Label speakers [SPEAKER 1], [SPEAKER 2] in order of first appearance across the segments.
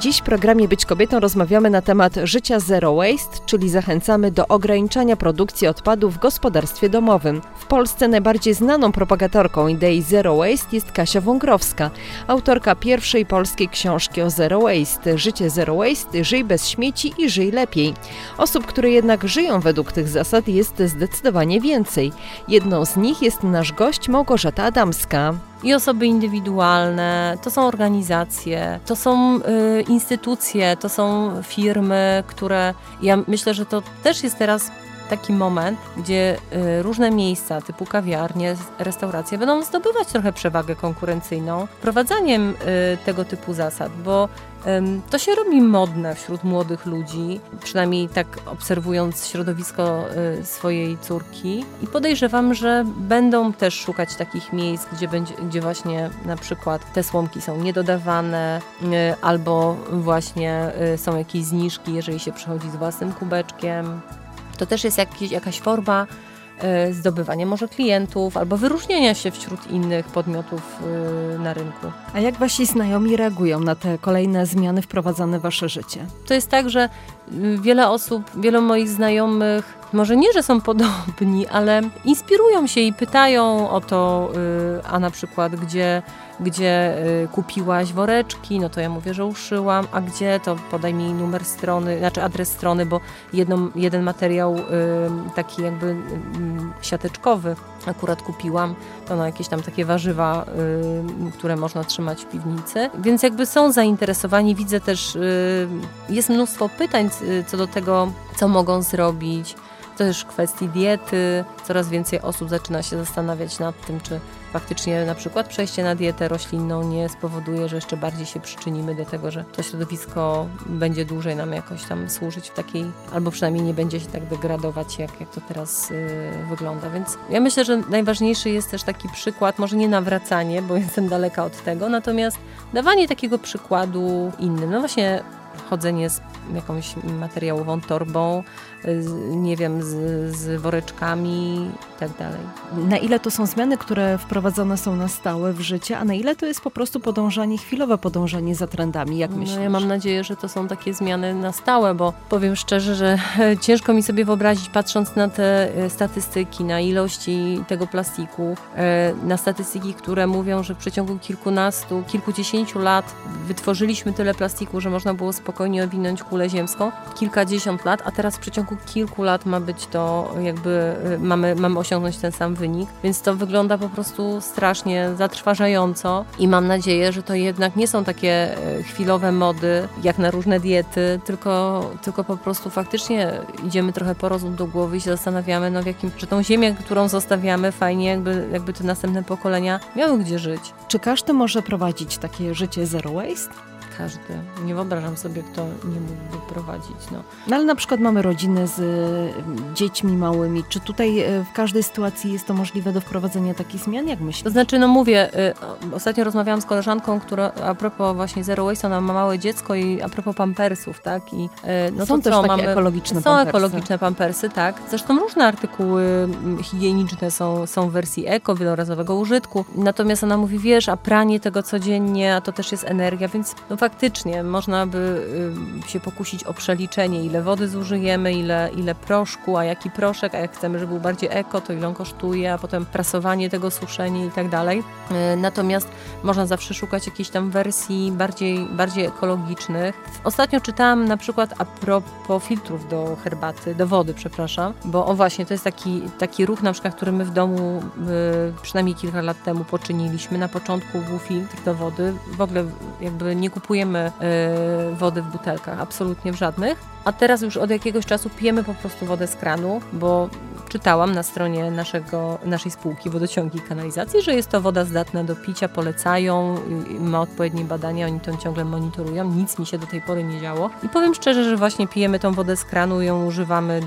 [SPEAKER 1] Dziś w programie Być Kobietą rozmawiamy na temat życia zero waste, czyli zachęcamy do ograniczania produkcji odpadów w gospodarstwie domowym. W Polsce najbardziej znaną propagatorką idei zero waste jest Kasia Wągrowska, autorka pierwszej polskiej książki o zero waste. Życie zero waste, żyj bez śmieci i żyj lepiej. Osób, które jednak żyją według tych zasad jest zdecydowanie więcej. Jedną z nich jest nasz gość Małgorzata Adamska.
[SPEAKER 2] I osoby indywidualne, to są organizacje, to są instytucje, to są firmy, które... Ja myślę, że to też jest teraz taki moment, gdzie różne miejsca typu kawiarnie, restauracje będą zdobywać trochę przewagę konkurencyjną wprowadzaniem tego typu zasad, bo to się robi modne wśród młodych ludzi, przynajmniej tak obserwując środowisko swojej córki i podejrzewam, że będą też szukać takich miejsc, gdzie właśnie na przykład te słomki są niedodawane albo właśnie są jakieś zniżki, jeżeli się przychodzi z własnym kubeczkiem. To też jest jakaś forma zdobywania może klientów albo wyróżnienia się wśród innych podmiotów na rynku.
[SPEAKER 1] A jak wasi znajomi reagują na te kolejne zmiany wprowadzane w wasze życie?
[SPEAKER 2] To jest tak, że wielu moich znajomych, może nie, że są podobni, ale inspirują się i pytają o to, a na przykład gdzie kupiłaś woreczki, no to ja mówię, że uszyłam, a gdzie, to podaj mi numer strony, znaczy adres strony, bo jeden materiał taki jakby siateczkowy akurat kupiłam, to na jakieś tam takie warzywa, które można trzymać w piwnicy, więc jakby są zainteresowani, widzę też, jest mnóstwo pytań co do tego, co mogą zrobić. Też w kwestii diety, coraz więcej osób zaczyna się zastanawiać nad tym, czy faktycznie na przykład przejście na dietę roślinną nie spowoduje, że jeszcze bardziej się przyczynimy do tego, że to środowisko będzie dłużej nam jakoś tam służyć w takiej, albo przynajmniej nie będzie się tak degradować, jak to teraz wygląda. Więc ja myślę, że najważniejszy jest też taki przykład, może nie nawracanie, bo jestem daleka od tego, natomiast dawanie takiego przykładu innym. No właśnie chodzenie z jakąś materiałową torbą, nie wiem, z woreczkami i tak dalej.
[SPEAKER 1] Na ile to są zmiany, które wprowadzone są na stałe w życie, a na ile to jest po prostu chwilowe podążanie za trendami, jak myślisz?
[SPEAKER 2] No ja mam nadzieję, że to są takie zmiany na stałe, bo powiem szczerze, że ciężko mi sobie wyobrazić, patrząc na te statystyki, na ilości tego plastiku, na statystyki, które mówią, że w przeciągu kilkudziesięciu lat wytworzyliśmy tyle plastiku, że można było spokojnie owinąć kulę ziemską, kilkadziesiąt lat, a teraz w przeciągu kilku lat ma być to jakby, mamy osiągnąć ten sam wynik, więc to wygląda po prostu strasznie zatrważająco i mam nadzieję, że to jednak nie są takie chwilowe mody, jak na różne diety, tylko po prostu faktycznie idziemy trochę po rozum do głowy i się zastanawiamy, że tą ziemię, którą zostawiamy, fajnie jakby te następne pokolenia miały gdzie żyć.
[SPEAKER 1] Czy każdy może prowadzić takie życie zero waste?
[SPEAKER 2] Każdy. Nie wyobrażam sobie, kto nie mógłby prowadzić. No
[SPEAKER 1] ale na przykład mamy rodziny z dziećmi małymi. Czy tutaj w każdej sytuacji jest to możliwe do wprowadzenia takich zmian? Jak myślisz?
[SPEAKER 2] To znaczy, mówię, ostatnio rozmawiałam z koleżanką, która a propos właśnie zero waste, ona ma małe dziecko i a propos pampersów, tak? I,
[SPEAKER 1] są też takie ekologiczne pampersy.
[SPEAKER 2] Są ekologiczne pampersy, tak. Zresztą różne artykuły higieniczne są w wersji eko, wielorazowego użytku. Natomiast ona mówi, wiesz, a pranie tego codziennie, a to też jest energia, więc faktycznie można by się pokusić o przeliczenie, ile wody zużyjemy, ile proszku, a jaki proszek, a jak chcemy, żeby był bardziej eko, to ile on kosztuje, a potem prasowanie tego, suszenie i tak dalej. Natomiast można zawsze szukać jakichś tam wersji bardziej ekologicznych. Ostatnio czytałam na przykład a propos filtrów do herbaty, do wody, przepraszam, bo właśnie to jest taki ruch na przykład, który my w domu przynajmniej kilka lat temu poczyniliśmy. Na początku był filtr do wody, w ogóle jakby nie kupujemy wody w butelkach, absolutnie w żadnych, a teraz już od jakiegoś czasu pijemy po prostu wodę z kranu, bo czytałam na stronie naszej spółki Wodociągi i Kanalizacji, że jest to woda zdatna do picia, polecają, ma odpowiednie badania, oni to ciągle monitorują, nic mi się do tej pory nie działo i powiem szczerze, że właśnie pijemy tą wodę z kranu i ją używamy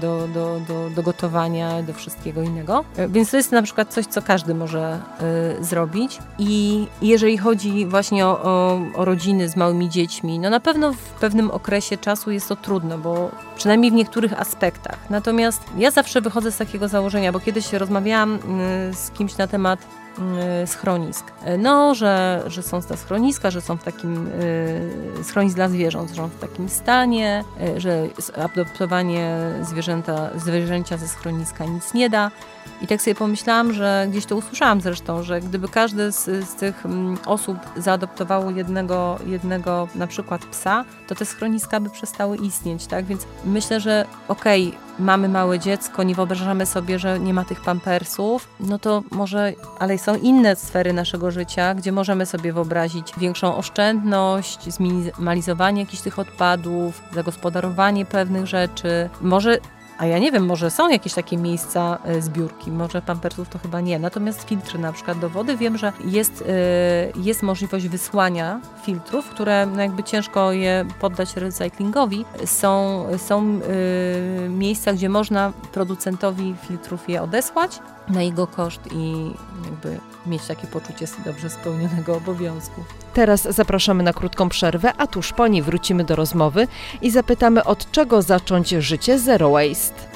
[SPEAKER 2] do gotowania, do wszystkiego innego, więc to jest na przykład coś, co każdy może zrobić i jeżeli chodzi właśnie o rodziny z małymi dziećmi, no na pewno w pewnym okresie czasu jest to trudno, bo przynajmniej w niektórych aspektach. Natomiast ja zawsze wychodzę z takiego założenia, bo kiedyś rozmawiałam z kimś na temat schronisk. No, że są te schroniska, że są w takim schronisk dla zwierząt, że są w takim stanie, że adoptowanie zwierzęcia ze schroniska nic nie da. I tak sobie pomyślałam, że gdzieś to usłyszałam zresztą, że gdyby każdy z tych osób zaadoptowało jednego na przykład psa, to te schroniska by przestały istnieć, tak? Więc myślę, że mamy małe dziecko, nie wyobrażamy sobie, że nie ma tych pampersów, no to może, ale są inne sfery naszego życia, gdzie możemy sobie wyobrazić większą oszczędność, zminimalizowanie jakichś tych odpadów, zagospodarowanie pewnych rzeczy, a ja nie wiem, może są jakieś takie miejsca zbiórki, może pampersów to chyba nie. Natomiast filtry na przykład do wody, wiem, że jest możliwość wysłania filtrów, które jakby ciężko je poddać recyklingowi. Są miejsca, gdzie można producentowi filtrów je odesłać na jego koszt i jakby mieć takie poczucie dobrze spełnionego obowiązku.
[SPEAKER 1] Teraz zapraszamy na krótką przerwę, a tuż po niej wrócimy do rozmowy i zapytamy, od czego zacząć życie Zero Waste.